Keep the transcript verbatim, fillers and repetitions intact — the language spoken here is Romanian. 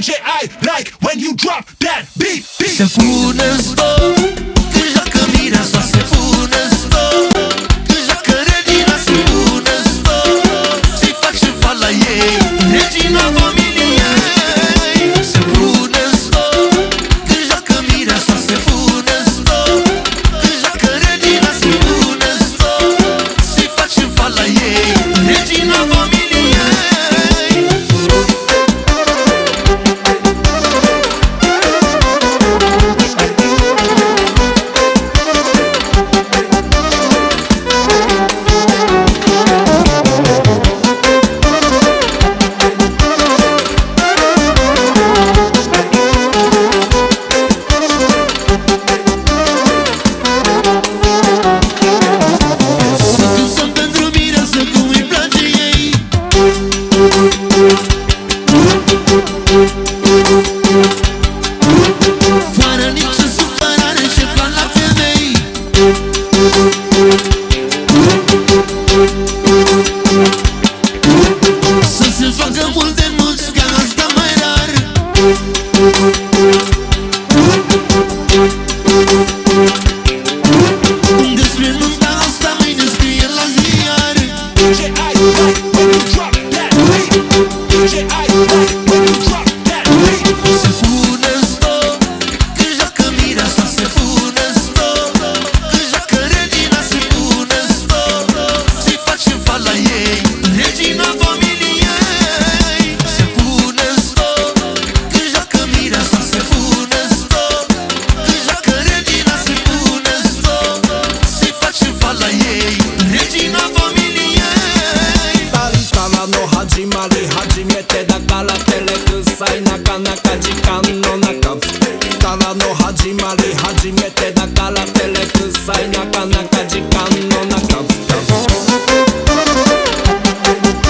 J, I like when you drop that beat, beat. Se pune în stop când joacă mireasa, se pune în stop când joacă regina, se pune în stop să-i face fal la ei, regina familiei. Se pune în stop când joacă mireasa, se pune în stop când joacă regina, se pune în stop să-i face fal la ei, regina familiei. Fără nicio supărare și plan la femei, să se facă mult de mulți, ca asta mai rar. Despre nunta asta mâine scrie la ziar. J, I like when you drop that beat. J, I like when you drop that beat. Se pune în stop când joacă mireasa, se pune în stop când joacă regina, se pune în stop să-i face fal la ei, regina familiei. Se pune în stop când joacă mireasa, se pune în stop când joacă regina, se pune în stop să-i face fal la ei, regina familiei. Tala no hajimari hajimete da kara telekusai naka naka jikan no naka. Tala no hajimari hajimete da kara telekusai naka naka jikan no naka.